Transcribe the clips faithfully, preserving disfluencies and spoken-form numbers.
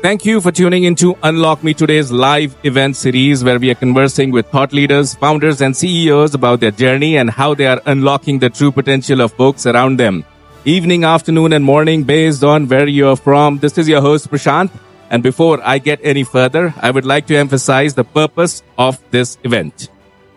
Thank you for tuning into Unlock Me Today's live event series where we are conversing with thought leaders, founders, and C E Os about their journey and how they are unlocking the true potential of folks around them. Evening, afternoon, and morning based on where you're from. This is your host, Prashant. And before I get any further, I would like to emphasize the purpose of this event.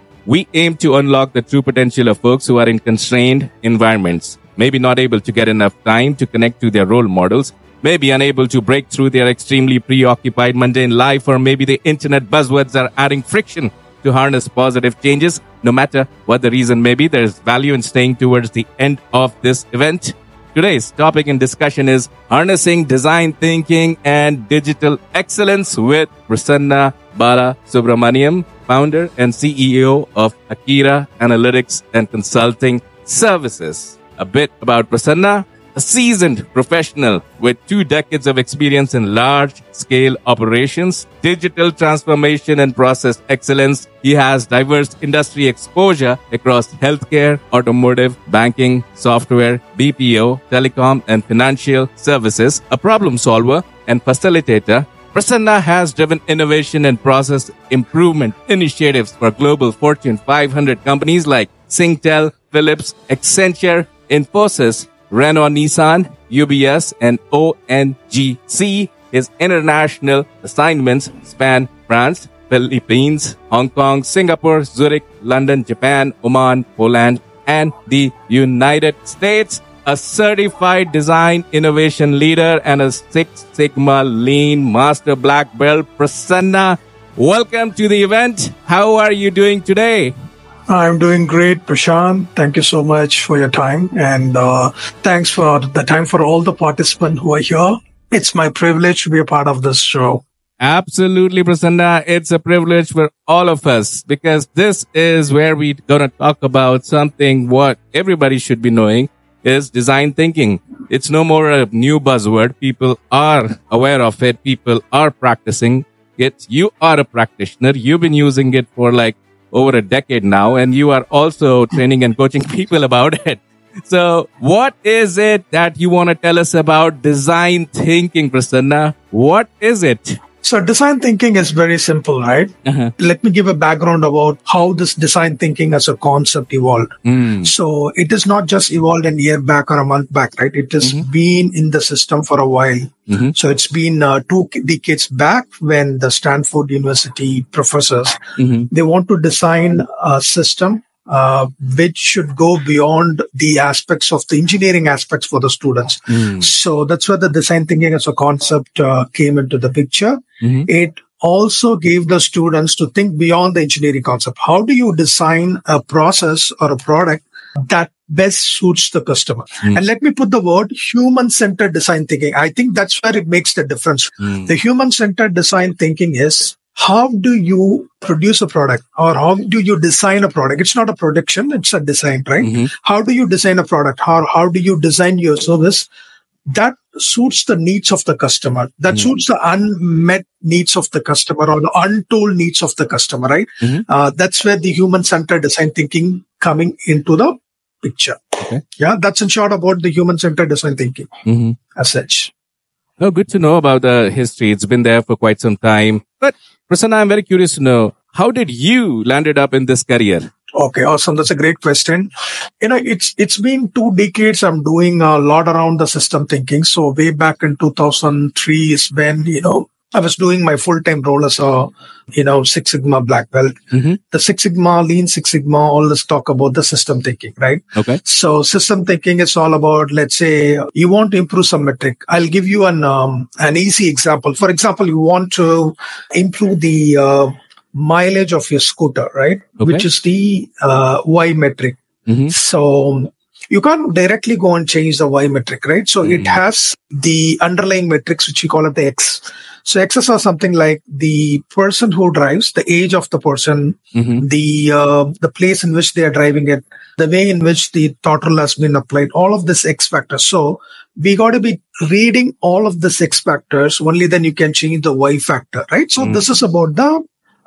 We aim to unlock the true potential of folks who are in constrained environments, maybe not able to get enough time to connect to their role models, maybe unable to break through their extremely preoccupied mundane life, or maybe the internet buzzwords are adding friction to harness positive changes. No matter what the reason may be, there is value in staying towards the end of this event. Today's topic and discussion is harnessing design thinking and digital excellence with Prasanna Balasubramaniam, founder and C E O of Akira Analytics and Consulting Services. A bit about Prasanna. A seasoned professional with two decades of experience in large-scale operations, digital transformation, and process excellence. He has diverse industry exposure across healthcare, automotive, banking, software, B P O, telecom, and financial services. A problem solver and facilitator, Prasanna has driven innovation and process improvement initiatives for global Fortune five hundred companies like Singtel, Philips, Accenture, Infosys, Renault Nissan, U B S, and O N G C. His international assignments span France, Philippines, Hong Kong, Singapore, Zurich, London, Japan, Oman, Poland, and the United States. A certified design innovation leader and a Six Sigma Lean Master Black Belt, Prasanna, welcome to the event. How are you doing today? I'm doing great, Prashant. Thank you so much for your time. And uh, thanks for the time for all the participants who are here. It's my privilege to be a part of this show. Absolutely, Prasanna. It's a privilege for all of us because this is where we're going to talk about something what everybody should be knowing is design thinking. It's no more a new buzzword. People are aware of it. People are practicing it. You are a practitioner. You've been using it for like over a decade now, and you are also training and coaching people about it. So what is it that you want to tell us about design thinking, Prasanna? What is it? So design thinking is very simple, right? Uh-huh. Let me give a background about how this design thinking as a concept evolved. Mm. So it is not just evolved a year back or a month back, right? It has mm-hmm. been in the system for a while. Mm-hmm. So it's been uh, two decades back when the Stanford University professors, mm-hmm. they want to design a system Uh, which should go beyond the aspects of the engineering aspects for the students. Mm. So that's where the design thinking as a concept uh, came into the picture. Mm-hmm. It also gave the students to think beyond the engineering concept. How do you design a process or a product that best suits the customer? Mm. And let me put the word human-centered design thinking. I think that's where it makes the difference. Mm. The human-centered design thinking is, how do you produce a product or how do you design a product? It's not a production, it's a design, right? Mm-hmm. How do you design a product? How, how do you design your service that suits the needs of the customer, that mm-hmm. suits the unmet needs of the customer or the untold needs of the customer, right? Mm-hmm. Uh, that's where the human-centered design thinking coming into the picture. Okay. Yeah, that's in short about the human-centered design thinking mm-hmm. as such. Oh, good to know about the history. It's been there for quite some time. But Prasanna, I'm very curious to know, how did you landed up in this career? Okay, awesome. That's a great question. You know, it's it's been two decades. I'm doing a lot around the system thinking. So way back in two thousand three is when, you know, I was doing my full-time role as a, you know, Six Sigma Black Belt. Mm-hmm. The Six Sigma, Lean Six Sigma, all this talk about the system thinking, right? Okay. So system thinking is all about, let's say, you want to improve some metric. I'll give you an um, an easy example. For example, you want to improve the uh, mileage of your scooter, right? Okay. Which is the uh, Y metric. Mm-hmm. So you can't directly go and change the Y metric, right? So mm-hmm. it has the underlying metrics, which we call it the X. So X's are something like the person who drives, the age of the person, mm-hmm. the uh, the place in which they are driving it, the way in which the throttle has been applied, all of this X factors. So we got to be reading all of this X factors. Only then you can change the Y factor, right? So mm-hmm. this is about the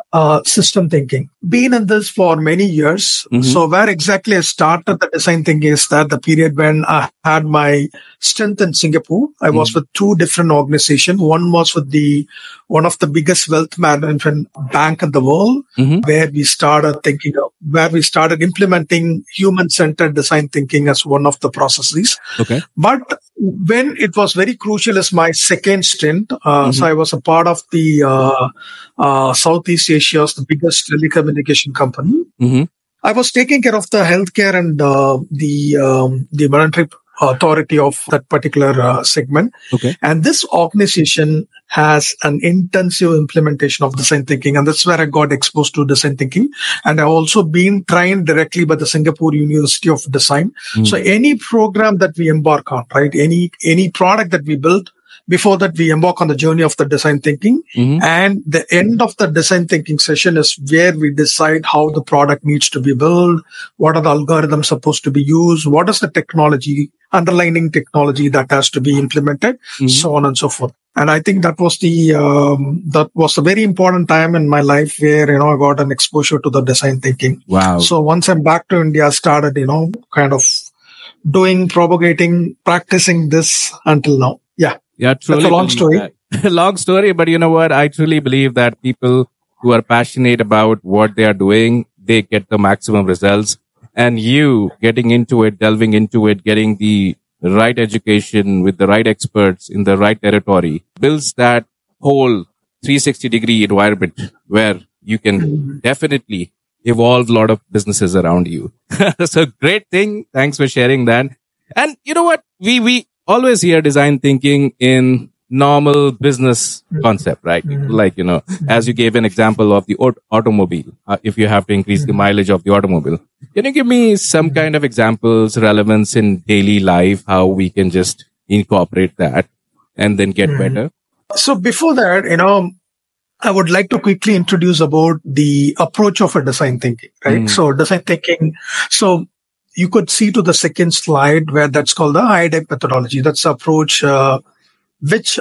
uh, system thinking. Been in this for many years. Mm-hmm. So where exactly I started the design thinking is that the period when I had my stint in Singapore. I mm-hmm. was with two different organizations. One was with the one of the biggest wealth management bank in the world, mm-hmm. where we started thinking of, where we started implementing human-centered design thinking as one of the processes. Okay. But when it was very crucial as my second stint, uh, mm-hmm. so I was a part of the uh, uh, Southeast Asia's the biggest telecommunication company. Mm-hmm. I was taking care of the healthcare and uh, the um, the monetary authority of that particular uh, segment. Okay. And this organization has an intensive implementation of design thinking. And that's where I got exposed to design thinking. And I've also been trained directly by the Singapore University of Design. Mm. So any program that we embark on, right? Any, any product that we build, before that, we embark on the journey of the design thinking. Mm-hmm. And the end of the design thinking session is where we decide how the product needs to be built, what are the algorithms supposed to be used, what is the technology, underlying technology that has to be implemented, mm-hmm. so on and so forth. And I think that was the um, that was a very important time in my life where, you know, I got an exposure to the design thinking. Wow. So once I'm back to India, I started, you know, kind of doing, propagating, practicing this until now. Yeah. Yeah, truly. That's a long story. long story, but you know what? I truly believe that people who are passionate about what they are doing, they get the maximum results. And you getting into it, delving into it, getting the right education with the right experts in the right territory builds that whole three sixty degree environment where you can definitely evolve a lot of businesses around you. So great thing. Thanks for sharing that. And you know what? We, we, always hear design thinking in normal business concept, right? Mm-hmm. Like, you know, as you gave an example of the aut- automobile, uh, if you have to increase mm-hmm. the mileage of the automobile. Can you give me some mm-hmm. kind of examples, relevance in daily life, how we can just incorporate that and then get mm-hmm. better? So before that, you know, I would like to quickly introduce about the approach of a design thinking, right? Mm-hmm. So design thinking, so you could see to the second slide where that's called the I D E P methodology. That's the approach uh, which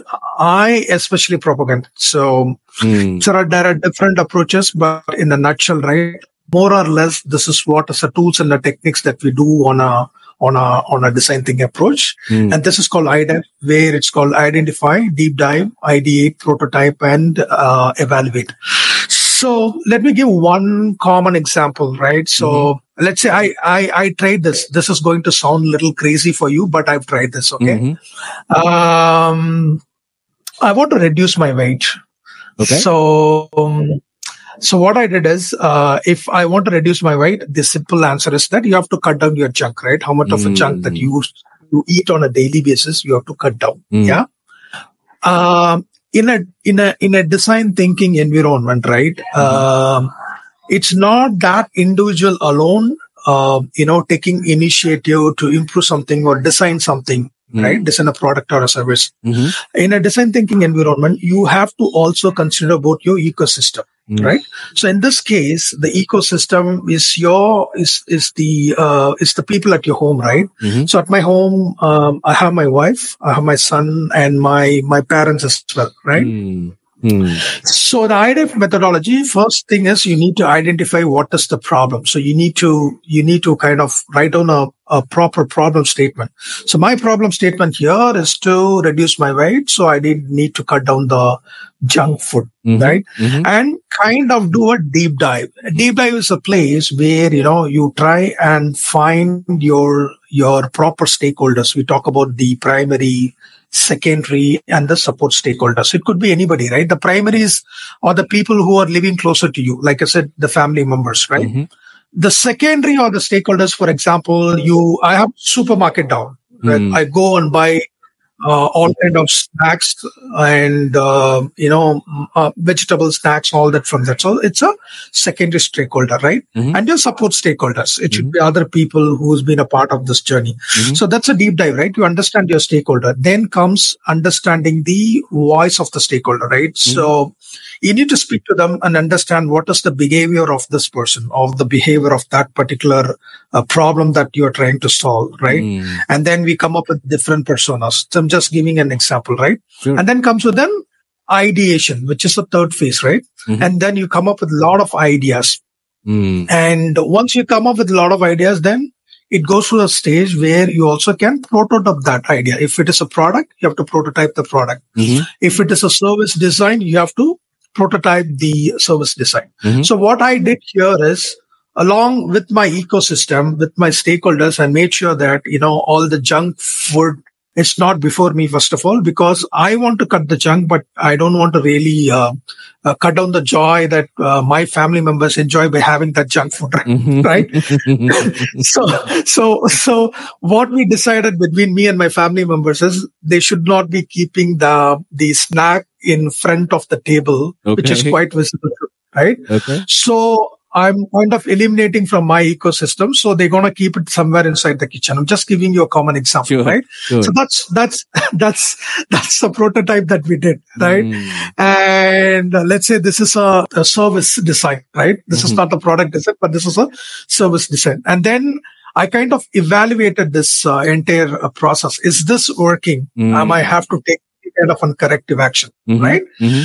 I especially propagate. So mm. there, are, there are different approaches, but in a nutshell, right, more or less, this is what is the tools and the techniques that we do on a on a on a design thinking approach. Mm. And this is called I D E P, where it's called identify, deep dive, ideate, prototype, and uh, evaluate. So let me give one common example, right? So mm-hmm. let's say I, I, I tried this. This is going to sound a little crazy for you, but I've tried this. Okay. Mm-hmm. Um, I want to reduce my weight. Okay. So, um, so what I did is, uh, if I want to reduce my weight, the simple answer is that you have to cut down your junk, right? How much mm-hmm. of a junk that you, you eat on a daily basis, you have to cut down. Mm-hmm. Yeah. Um, In a in a in a design thinking environment, right? Mm-hmm. Um, it's not that individual alone, uh, you know, taking initiative to improve something or design something, mm-hmm. right? Design a product or a service. Mm-hmm. In a design thinking environment, you have to also consider about your ecosystem. Mm-hmm. Right. So in this case, the ecosystem is your is is the uh, is the people at your home, right? Mm-hmm. So at my home, um, I have my wife, I have my son, and my my parents as well, right? Mm-hmm. So the I D E P methodology, first thing is you need to identify what is the problem. So you need to you need to kind of write down a, a proper problem statement. So my problem statement here is to reduce my weight. So I did need to cut down the junk food, mm-hmm. right? Mm-hmm. And kind of do a deep dive. A deep dive is a place where, you know, you try and find your, your proper stakeholders. We talk about the primary, secondary, and the support stakeholders. It could be anybody, right? The primaries are the people who are living closer to you. Like I said, the family members, right? Mm-hmm. The secondary are the stakeholders. For example, you, I have supermarket down, right? Mm. I go and buy Uh, all kind of snacks and, uh, you know, uh, vegetable snacks, all that from that. So it's a secondary stakeholder, right? Mm-hmm. And your support stakeholders. It mm-hmm. should be other people who's been a part of this journey. Mm-hmm. So that's a deep dive, right? You understand your stakeholder. Then comes understanding the voice of the stakeholder, right? Mm-hmm. So you need to speak to them and understand what is the behavior of this person, of the behavior of that particular uh, problem that you're trying to solve, right? Mm. And then we come up with different personas. So I'm just giving an example, right? Sure. And then comes with them ideation, which is the third phase, right? Mm-hmm. And then you come up with a lot of ideas. Mm. And once you come up with a lot of ideas, then it goes to a stage where you also can prototype that idea. If it is a product, you have to prototype the product. Mm-hmm. If it is a service design, you have to prototype the service design. Mm-hmm. So what I did here is, along with my ecosystem, with my stakeholders, I made sure that, you know, all the junk food is not before me, first of all, because I want to cut the junk, but I don't want to really uh, uh, cut down the joy that uh, my family members enjoy by having that junk food, right? Mm-hmm. right? so, so, so what we decided between me and my family members is they should not be keeping the, the snack in front of the table, okay. which is quite visible, right? Okay. So, I'm kind of eliminating from my ecosystem. So they're going to keep it somewhere inside the kitchen. I'm just giving you a common example, sure, right? Sure. So that's, that's, that's, that's the prototype that we did, right? Mm. And uh, let's say this is a, a service design, right? This mm-hmm. is not a product design, but this is a service design. And then I kind of evaluated this uh, entire uh, process. Is this working? Mm. Um, I have to take kind of a corrective action, mm-hmm. right? Mm-hmm.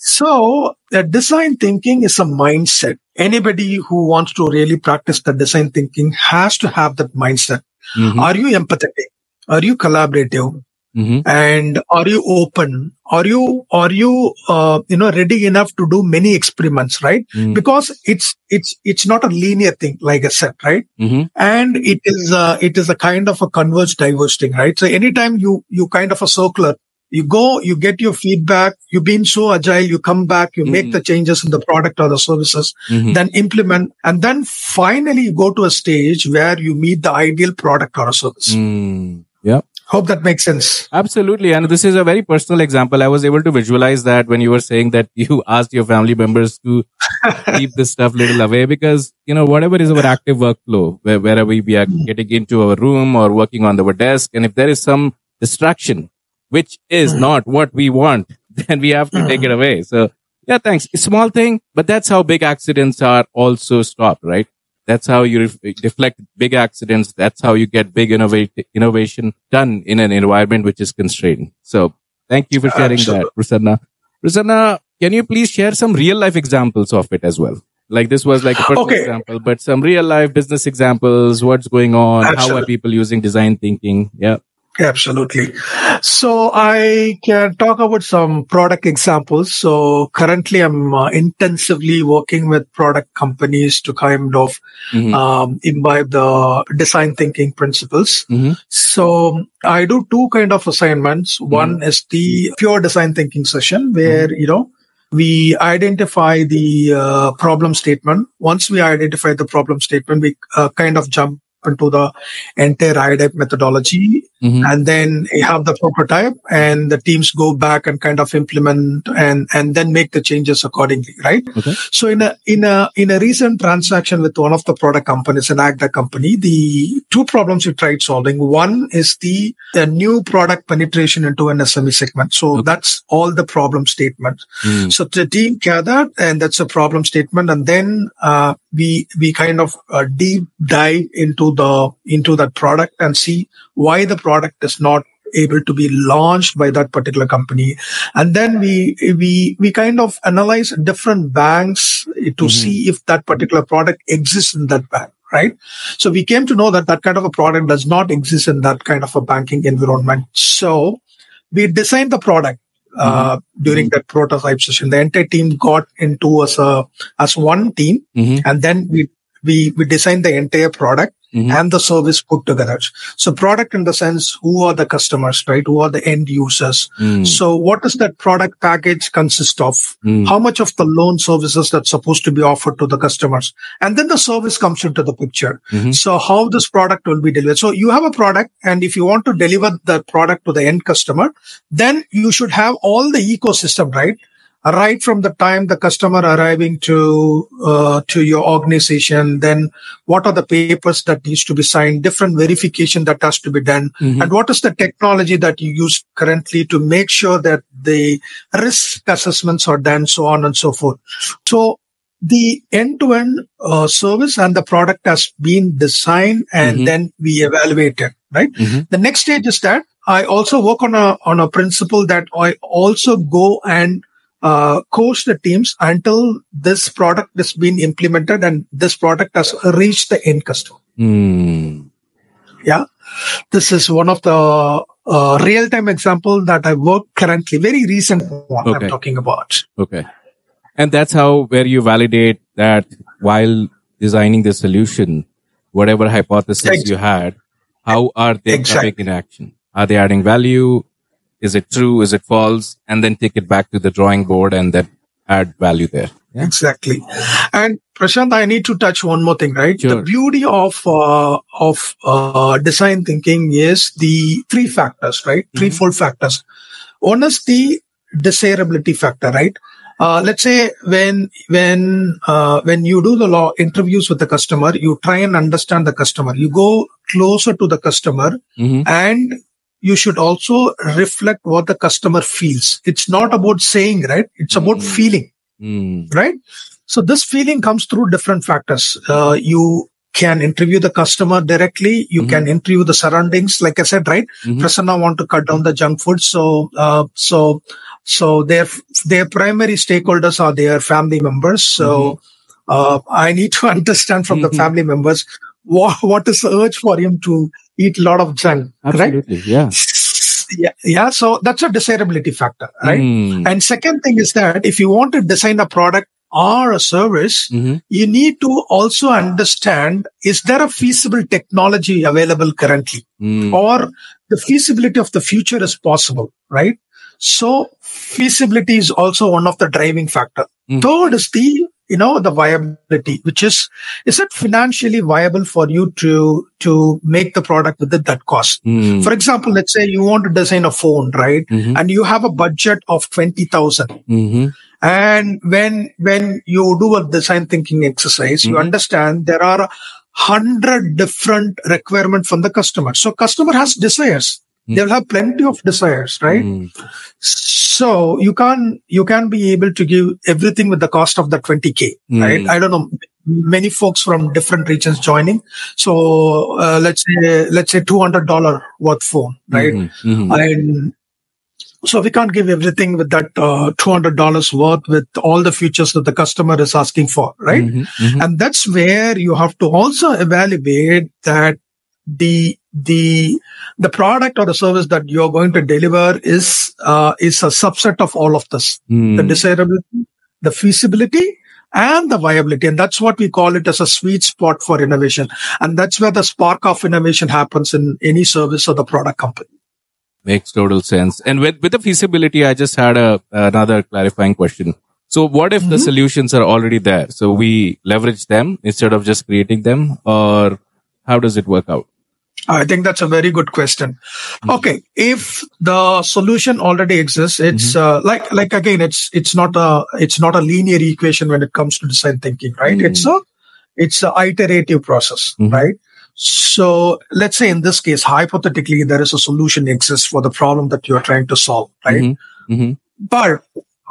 So uh, design thinking is a mindset. Anybody who wants to really practice the design thinking has to have that mindset. Mm-hmm. Are you empathetic? Are you collaborative? Mm-hmm. And are you open? Are you, are you, uh, you know, ready enough to do many experiments, right? Mm-hmm. Because it's, it's, it's not a linear thing, like I said, right? Mm-hmm. And it is, uh, it is a kind of a converge diverse thing, right? So anytime you, you kind of a circular, you go, you get your feedback, you've been so agile, you come back, you mm-hmm. make the changes in the product or the services, mm-hmm. then implement, and then finally you go to a stage where you meet the ideal product or a service. Mm. Yeah. Hope that makes sense. Absolutely. And this is a very personal example. I was able to visualize that when you were saying that you asked your family members to keep this stuff little away, because, you know, whatever is our active workflow, where, wherever we are getting into our room or working on our desk, and if there is some distraction, which is not what we want, then we have to take it away. So, yeah, thanks. A small thing, but that's how big accidents are also stopped, right? That's how you re- deflect big accidents. That's how you get big innovate- innovation done in an environment which is constrained. So, thank you for sharing Absolutely. that, Prasanna. Prasanna, can you please share some real life examples of it as well? Like this was like a personal okay. example, but some real life business examples. What's going on? Absolutely. How are people using design thinking? Yeah. Absolutely. So I can talk about some product examples. So currently I'm uh, intensively working with product companies to kind of mm-hmm. um, imbibe the design thinking principles. Mm-hmm. So I do two kind of assignments. Mm-hmm. One is the pure design thinking session where, mm-hmm. you know, we identify the uh, problem statement. Once we identify the problem statement, we uh, kind of jump into the entire I D E P methodology. Mm-hmm. And then you have the prototype and the teams go back and kind of implement and, and then make the changes accordingly, right? Okay. So in a, in a, in a recent transaction with one of the product companies, an Agda company, the two problems we tried solving. One is the, the new product penetration into an S M E segment. So okay. that's all the problem statement. Mm. So the team gathered and that's a problem statement. And then, uh, we, we kind of uh, deep dive into the, into that product and see why the product is not able to be launched by that particular company. And then we, we, we kind of analyze different banks to mm-hmm. see if that particular product exists in that bank, right? So we came to know that that kind of a product does not exist in that kind of a banking environment. So we designed the product. Uh, mm-hmm. during that prototype session, the entire team got into as a, as one team. Mm-hmm. And then we, we, we designed the entire product. Mm-hmm. And the service put together. So product in the sense, who are the customers, right? Who are the end users? Mm. So what does that product package consist of? Mm. How much of the loan services that's supposed to be offered to the customers? And then the service comes into the picture. Mm-hmm. So how this product will be delivered. So you have a product, and if you want to deliver the product to the end customer, then you should have all the ecosystem, right? Right from the time the customer arriving to uh, to your organization, then what are the papers that needs to be signed, different verification that has to be done, mm-hmm. and what is the technology that you use currently to make sure that the risk assessments are done, so on and so forth. So the end-to-end uh, service and the product has been designed, and mm-hmm. then we evaluate it, right? Mm-hmm. The next stage is that I also work on a on a principle that I also go and uh, coach the teams until this product has been implemented and this product has reached the end customer. Mm. Yeah. This is one of the uh, real-time example that I work currently, very recent one Okay. I'm talking about. Okay. And that's how, where you validate that while designing the solution, whatever hypothesis Exactly. you had, how are they Exactly. coming in action? Are they adding value? Is it true? Is it false? And then take it back to the drawing board and then add value there. Yeah. Exactly. And Prashant, I need to touch one more thing, right? Sure. The beauty of uh, of uh, design thinking is the three factors, right? Mm-hmm. Threefold factors. One is the desirability factor, right? Uh, let's say when when uh, when you do the law interviews with the customer, you try and understand the customer. You go closer to the customer, mm-hmm. and you should also reflect what the customer feels. It's not about saying, right? It's about mm-hmm. feeling. Mm. Right? So this feeling comes through different factors. Uh, you can interview the customer directly. You mm-hmm. can interview the surroundings. Like I said, right? Mm-hmm. Prasanna want to cut down the junk food. So, uh, so, so their, their primary stakeholders are their family members. So, mm-hmm. uh, I need to understand from mm-hmm. the family members what, what is the urge for him to eat a lot of junk. Absolutely. Right? Yeah. Yeah, yeah. So that's a desirability factor, right? Mm. And second thing is that if you want to design a product or a service, mm-hmm. you need to also understand, is there a feasible technology available currently? Mm. Or the feasibility of the future is possible, right? So feasibility is also one of the driving factor. Mm. Third is the, you know, the viability, which is, is it financially viable for you to, to make the product with it that cost? Mm. For example, let's say you want to design a phone, right? Mm-hmm. And you have a budget of twenty thousand. Mm-hmm. And when, when you do a design thinking exercise, mm-hmm. you understand there are a hundred different requirements from the customer. So customer has desires. Mm. They'll have plenty of desires, right? Mm. So you can't, you can be able to give everything with the cost of the twenty K, mm. right? I don't know, many folks from different regions joining. So, uh, let's say, let's say two hundred dollars worth phone, right? Mm-hmm. Mm-hmm. And so we can't give everything with that, uh, two hundred dollars worth with all the features that the customer is asking for, right? Mm-hmm. Mm-hmm. And that's where you have to also evaluate that the, the, the product or the service that you're going to deliver is, uh, is a subset of all of this. Mm. The desirability, the feasibility, and the viability. And that's what we call it as a sweet spot for innovation. And that's where the spark of innovation happens in any service or the product company. Makes total sense. And with, with the feasibility, I just had a, another clarifying question. So what if mm-hmm. the solutions are already there? So we leverage them instead of just creating them, or how does it work out? I think that's a very good question. Okay. If the solution already exists, it's, mm-hmm. uh, like, like again, it's, it's not a, it's not a linear equation when it comes to design thinking, right? Mm-hmm. It's a, it's a iterative process, mm-hmm. right? So let's say in this case, hypothetically, there is a solution exists for the problem that you're trying to solve, right? Mm-hmm. Mm-hmm. But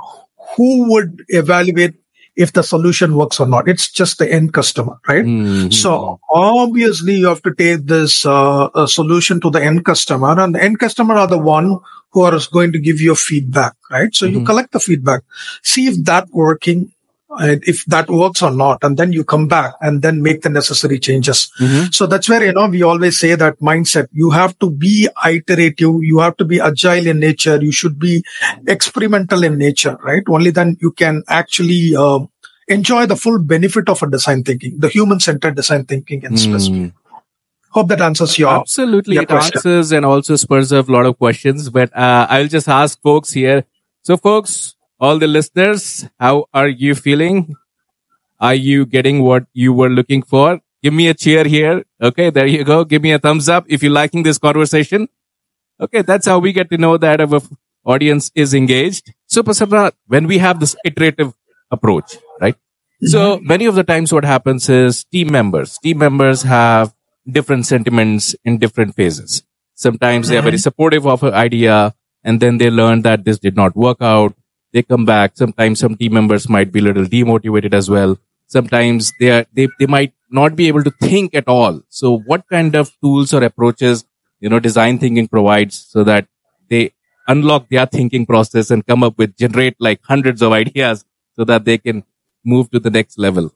who would evaluate if the solution works or not? It's just the end customer, right? Mm-hmm. So obviously you have to take this uh, a solution to the end customer, and the end customer are the one who are going to give you feedback, right? So mm-hmm. you collect the feedback, see if that working, and if that works or not, and then you come back and then make the necessary changes. Mm-hmm. So that's where, you know, we always say that mindset, you have to be iterative, you have to be agile in nature, you should be experimental in nature, right? Only then you can actually uh, enjoy the full benefit of a design thinking, the human-centered design thinking in specific. Mm. Hope that answers your Absolutely, your it question. Answers and also spurs up a lot of questions, but uh, I'll just ask folks here. So folks, all the listeners, how are you feeling? Are you getting what you were looking for? Give me a cheer here. Okay, there you go. Give me a thumbs up if you're liking this conversation. Okay, that's how we get to know that our audience is engaged. So, Prasanna, when we have this iterative approach, right? Mm-hmm. So, many of the times what happens is team members, team members have different sentiments in different phases. Sometimes mm-hmm. they are very supportive of an idea, and then they learn that this did not work out. They come back. Sometimes some team members might be a little demotivated as well. Sometimes they are, they, they might not be able to think at all. So what kind of tools or approaches, you know, design thinking provides so that they unlock their thinking process and come up with, generate like hundreds of ideas so that they can move to the next level?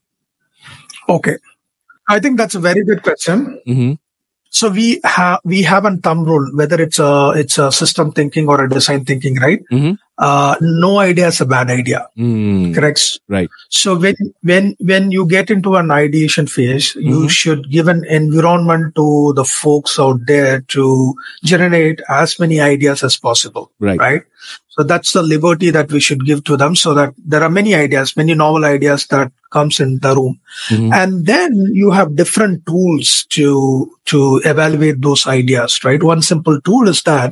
Okay. I think that's a very good question. Mm-hmm. So we have we have a thumb rule, whether it's a it's a system thinking or a design thinking, right? Mm-hmm. Uh, no idea is a bad idea. Mm. Correct. Right. So when when when you get into an ideation phase, Mm-hmm. you should give an environment to the folks out there to generate as many ideas as possible. Right. Right. So that's the liberty that we should give to them, so that there are many ideas, many novel ideas that comes in the room. Mm-hmm. And then you have different tools to, to evaluate those ideas, right? One simple tool is that,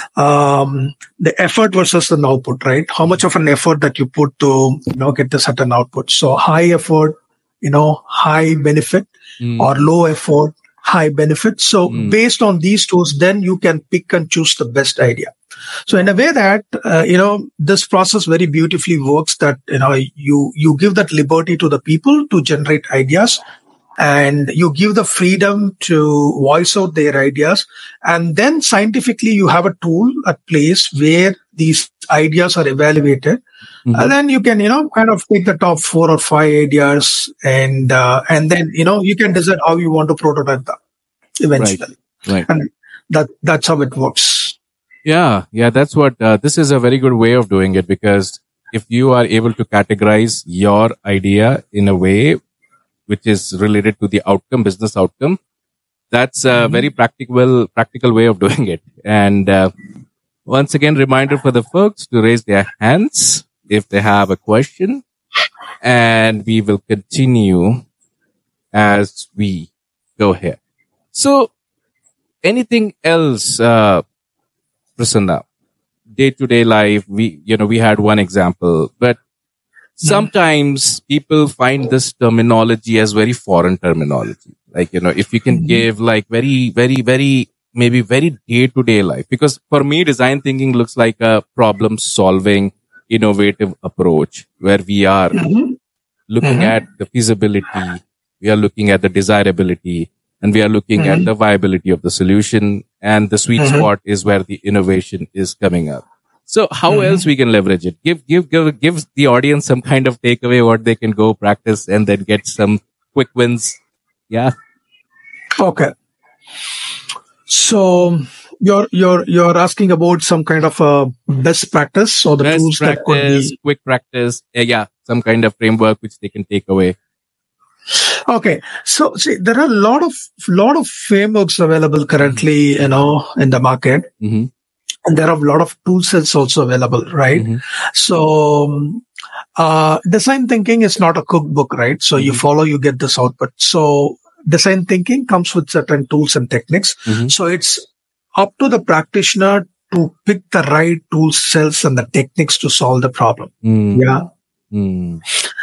um, the effort versus the output, right? How much of an effort that you put to, you know, get the certain output. So high effort, you know, high benefit, Mm. or low effort, high benefit. So Mm. based on these tools, then you can pick and choose the best idea. So in a way that, uh, you know, this process very beautifully works, that, you know, you, you give that liberty to the people to generate ideas, and you give the freedom to voice out their ideas. And then scientifically, you have a tool, a place where these ideas are evaluated. Mm-hmm. And then you can, you know, kind of take the top four or five ideas, and, uh, and then, you know, you can decide how you want to prototype them eventually. Right. And that, that's how it works. Yeah, yeah, that's what, uh, this is a very good way of doing it, because if you are able to categorize your idea in a way which is related to the outcome, business outcome, that's a Mm-hmm. very practical, practical way of doing it. And, uh, once again, reminder for the folks to raise their hands if they have a question, and we will continue as we go here. So, anything else, uh, Prasanna? Day-to-day life, we, you know, we had one example, but sometimes people find this terminology as very foreign terminology. Like, you know, if you can Mm-hmm. give like very, very, very, maybe very day-to-day life, because for me, design thinking looks like a problem solving, innovative approach where we are Mm-hmm. looking Mhm. at the feasibility, we are looking at the desirability, and we are looking at Mhm. the viability of the solution, and the sweet Mhm. spot is where the innovation is coming up. So how Mhm. else we can leverage it? Give, give, give, give the audience some kind of takeaway, what they can go practice and then get some quick wins. Yeah. Okay. So you're you're you're asking about some kind of a best practice, or the Best tools that could practice, be. quick practice. Yeah, yeah. Some kind of framework which they can take away. Okay. So see, there are a lot of lot of frameworks available currently, you know, in the market, Mm-hmm. and there are a lot of tool sets also available, right? Mm-hmm. So, um, uh, design thinking is not a cookbook, right? So you Mhm. follow, you get this output. So design thinking comes with certain tools and techniques. Mhm. So it's up to the practitioner to pick the right tool sets and the techniques to solve the problem. Mm. Yeah. Mm.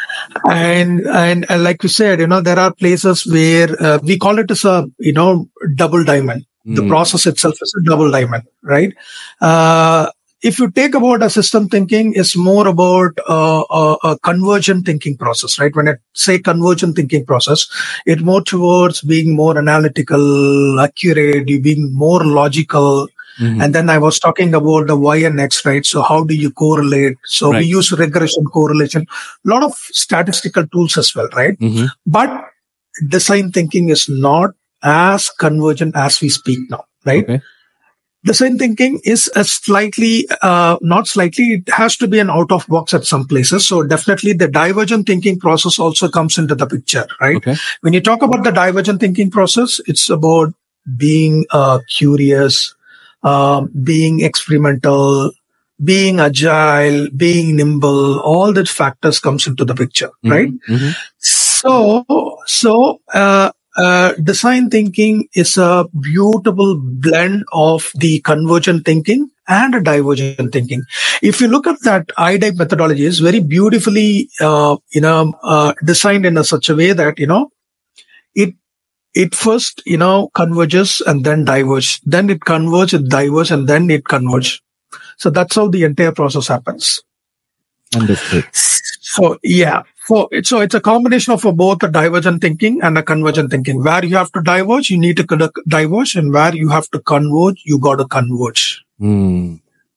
And, and uh, like you said, you know, there are places where uh, we call it as a, you know, double diamond. The Mm. process itself is a double diamond, right? Uh, if you take about a system thinking, it's more about uh, a, a convergent thinking process, right? When I say convergent thinking process, it's more towards being more analytical, accurate, you being more logical. Mhm. And then I was talking about the Y and X, right? So how do you correlate? So Right. we use regression correlation, a lot of statistical tools as well, right? Mhm. But design thinking is not as convergent as we speak now, right? Okay. Design thinking is a slightly, uh, not slightly, it has to be an out of box at some places. So definitely the divergent thinking process also comes into the picture, right? Okay. When you talk about the divergent thinking process, it's about being uh, curious, um, being experimental, being agile, being nimble, all that factors comes into the picture, Mhm. right? Mhm. So, so, uh, uh, design thinking is a beautiful blend of the convergent thinking and a divergent thinking. If you look at that I D E methodology, is very beautifully, uh, you know, uh, designed in a such a way that, you know, it, it first, you know, converges and then diverge. Then it converges, it diverges, and then it converges. So that's how the entire process happens. Understood. So yeah, so it's so it's a combination of both a divergent thinking and a convergent thinking. Where you have to diverge, you need to con- diverge, and where you have to converge, you got to converge. Mm.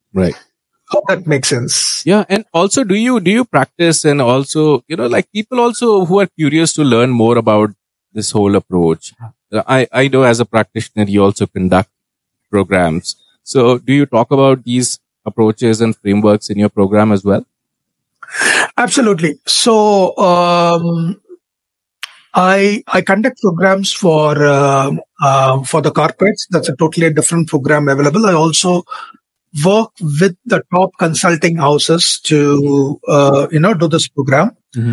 Right. Hope that makes sense. Yeah. And also, do you, do you practice and also, you know, like people also who are curious to learn more about this whole approach? I, I know as a practitioner, you also conduct programs. So do you talk about these approaches and frameworks in your program as well? Absolutely. So, um, I I conduct programs for uh, uh, for the corporates. That's a totally different program available. I also work with the top consulting houses to uh, you know do this program. Mm-hmm.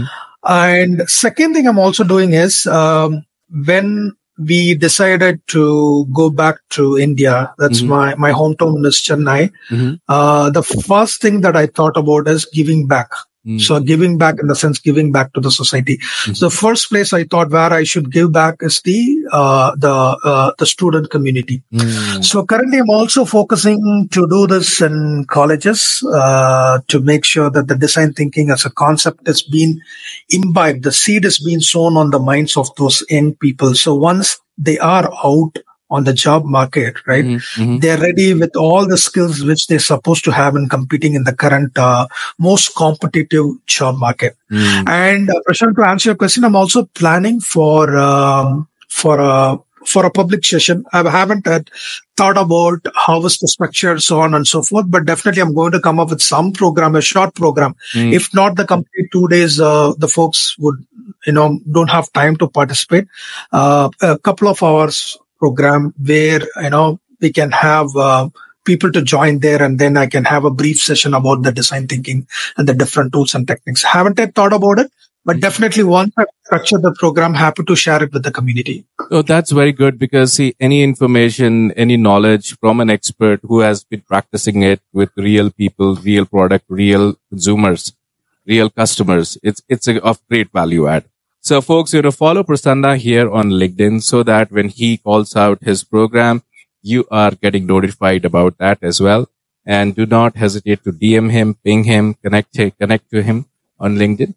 And second thing I'm also doing is um, when we decided to go back to India, that's mm-hmm. my my hometown is Chennai. Mm-hmm. Uh, the first thing that I thought about is giving back. Mm. So giving back in the sense, giving back to the society. Mm-hmm. So the first place I thought where I should give back is the, uh, the, uh, the student community. Mm. So currently I'm also focusing to do this in colleges, uh, to make sure that the design thinking as a concept has been imbibed. The seed has been sown on the minds of those young people. So once they are out on the job market, right? Mm-hmm. They're ready with all the skills which they're supposed to have in competing in the current uh, most competitive job market. Mm. And uh, Prashant, to answer your question, I'm also planning for um, for a for a public session. I haven't uh, thought about how is the structure, so on and so forth, but definitely I'm going to come up with some program, a short program. Mm. If not the complete two days, uh, the folks would, you know, don't have time to participate. Uh, a couple of hours program where, you know, we can have uh, people to join there, and then I can have a brief session about the design thinking and the different tools and techniques. Haven't I thought about it, but definitely once I structure the program, happy to share it with the community. Oh, that's very good, because see, any information, any knowledge from an expert who has been practicing it with real people, real product, real consumers, real customers, it's it's a, of great value add. So folks, you know, follow Prasanna here on LinkedIn so that when he calls out his program, you are getting notified about that as well. And do not hesitate to D M him, ping him, connect, connect to him on LinkedIn.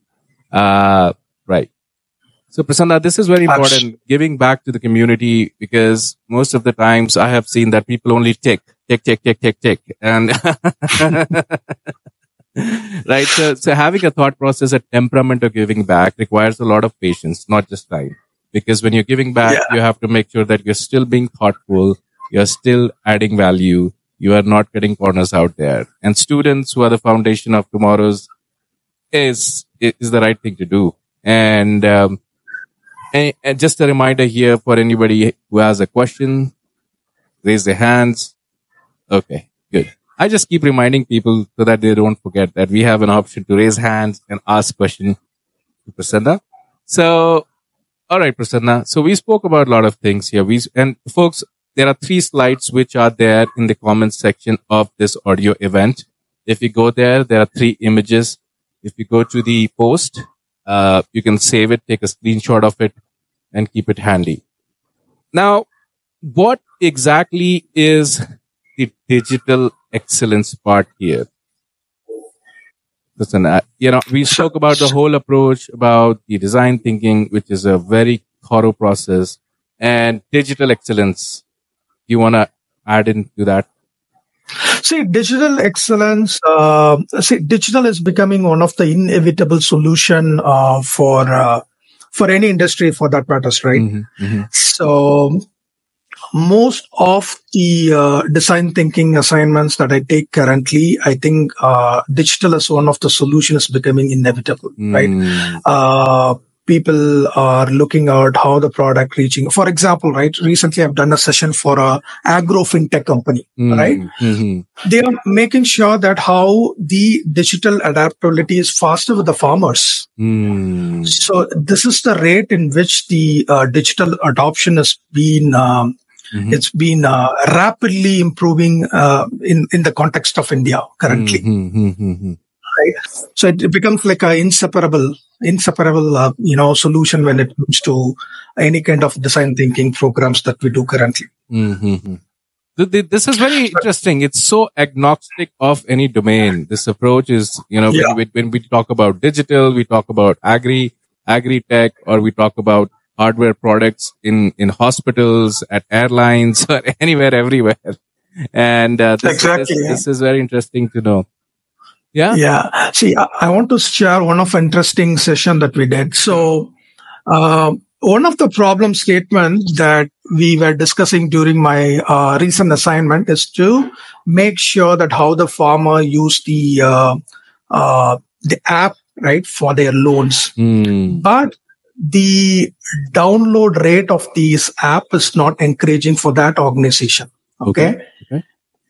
Uh, right. So Prasanna, this is very important, giving back to the community, because most of the times I have seen that people only tick, tick, tick, tick, tick, tick. And right. So, so having a thought process, a temperament of giving back requires a lot of patience, not just time. Because when you're giving back, yeah. you have to make sure that you're still being thoughtful. You're still adding value. You are not cutting corners out there. And students who are the foundation of tomorrow's is, is the right thing to do. And, um, and, and just a reminder here for anybody who has a question, raise their hands. Okay, good. I just keep reminding people so that they don't forget that we have an option to raise hands and ask questions to Prasanna. So, all right, Prasanna. So we spoke about a lot of things here. We, and folks, there are three slides which are there in the comments section of this audio event. If you go there, there are three images. If you go to the post, uh, you can save it, take a screenshot of it, and keep it handy. Now, what exactly is the digital excellence part here? Listen, uh, you know, we spoke about the whole approach, about the design thinking, which is a very thorough process, and digital excellence. You want to add into that? See, digital excellence, uh, see, digital is becoming one of the inevitable solution uh, for uh, for any industry, for that matters, right? Mm-hmm, mm-hmm. So, most of the uh, design thinking assignments that I take currently, I think uh, digital is one of the solutions becoming inevitable, mm. right? Uh, people are looking at how the product reaching. For example, right, recently I've done a session for a agro fintech company, mm. right? Mm-hmm. They are making sure that how the digital adaptability is faster with the farmers. Mm. So this is the rate in which the uh, digital adoption has been um, Mm-hmm. It's been uh, rapidly improving uh, in in the context of India currently. Mm-hmm, mm-hmm. Right, so it, it becomes like a inseparable, inseparable, uh, you know, solution when it comes to any kind of design thinking programs that we do currently. Mm-hmm. This is very interesting. It's so agnostic of any domain. This approach is, you know, yeah. when, we, when we talk about digital, we talk about agri, agri tech, or we talk about hardware products in, in hospitals, at airlines, or anywhere, everywhere. And uh, this, exactly. this, this is very interesting to know. Yeah. Yeah. See, I, I want to share one of interesting session that we did. So, uh, one of the problem statements that we were discussing during my uh, recent assignment is to make sure that how the farmer use the uh, uh, the app, right, for their loans. Mm. But the download rate of this app is not encouraging for that organization. Okay. Okay. okay.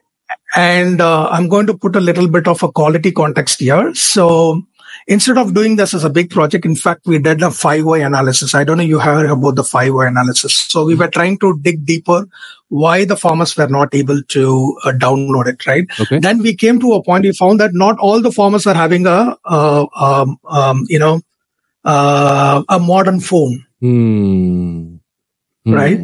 And uh, I'm going to put a little bit of a quality context here. So instead of doing this as a big project, in fact, we did a five why analysis. I don't know if you heard about the five why analysis. So we were trying to dig deeper why the farmers were not able to uh, download it, right? Okay. Then we came to a point, we found that not all the farmers are having a, uh, um, um, you know, uh, a modern phone. Hmm. Right.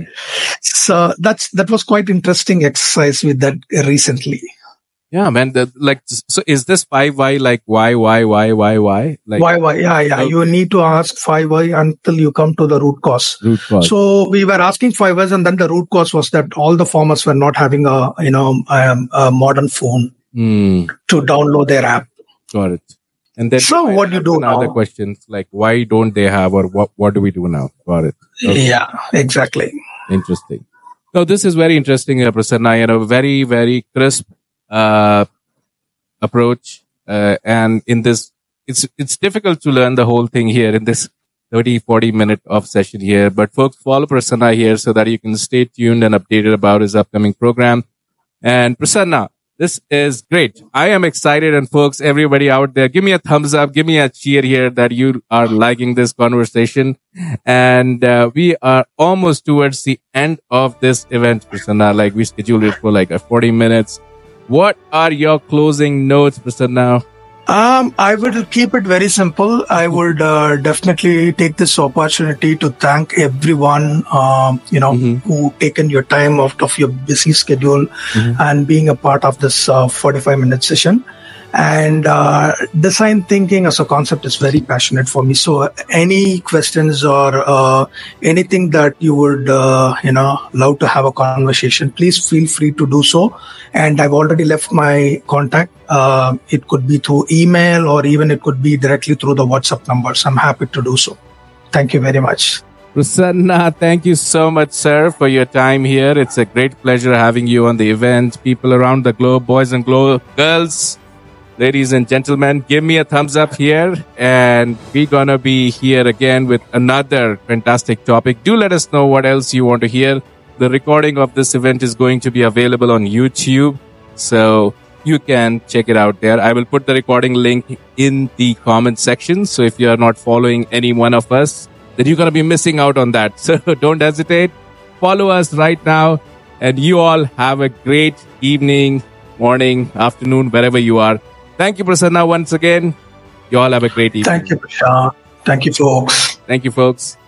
So that's, that was quite interesting exercise with that recently. Yeah, man. The, like, so is this five why like why, why, why, why, why? Like, why, why? Yeah, yeah. Okay. You need to ask five why until you come to the root cause. Root cause. So we were asking five whys, and then the root cause was that all the farmers were not having a, you know, um, a modern phone mm. to download their app. Got it. And then so what do you do now? Other questions like why don't they have, or what, what do we do now? Got it. Okay. Yeah, exactly. Interesting. So this is very interesting, uh, Prasanna. You know, very, very crisp uh, approach. Uh, and in this, it's it's difficult to learn the whole thing here in this thirty, forty minute of session here. But folks, follow Prasanna here so that you can stay tuned and updated about his upcoming program. And Prasanna, this is great. I am excited. And folks, everybody out there, give me a thumbs up. Give me a cheer here that you are liking this conversation. And uh, we are almost towards the end of this event, Prasanna. Like we scheduled it for like a forty minutes. What are your closing notes, Prasanna? Um, I would keep it very simple. I would uh, definitely take this opportunity to thank everyone, um, you know, mm-hmm. who taken your time out of your busy schedule mm-hmm. and being a part of this uh, forty-five minute session. And uh, design thinking as a concept is very passionate for me. So any questions or uh, anything that you would, uh, you know, love to have a conversation, please feel free to do so. And I've already left my contact. Uh, it could be through email or even it could be directly through the WhatsApp numbers. I'm happy to do so. Thank you very much. Prasanna, thank you so much, sir, for your time here. It's a great pleasure having you on the event. People around the globe, boys and glo- girls, ladies and gentlemen, give me a thumbs up here, and we're gonna be here again with another fantastic topic. Do let us know what else you want to hear. The recording of this event is going to be available on YouTube, so you can check it out there. I will put the recording link in the comment section, so if you are not following any one of us, then you're gonna be missing out on that. So don't hesitate. Follow us right now, and you all have a great evening, morning, afternoon, wherever you are. Thank you, Prasanna, once again. You all have a great evening. Thank you, Prashant. Thank you, folks. Thank you, folks.